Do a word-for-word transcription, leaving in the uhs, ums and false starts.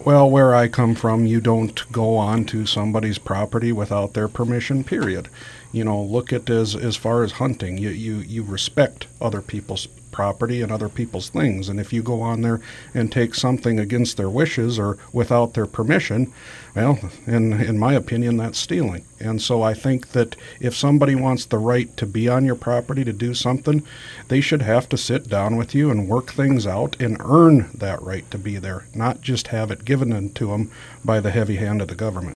Well, where I come from, you don't go on to somebody's property without their permission, period. You know, look at as as far as hunting, you, you, you respect other people's property and other people's things. And if you go on there and take something against their wishes or without their permission, well, in in my opinion, that's stealing. And so I think that if somebody wants the right to be on your property to do something, they should have to sit down with you and work things out and earn that right to be there, not just have it given to them by the heavy hand of the government.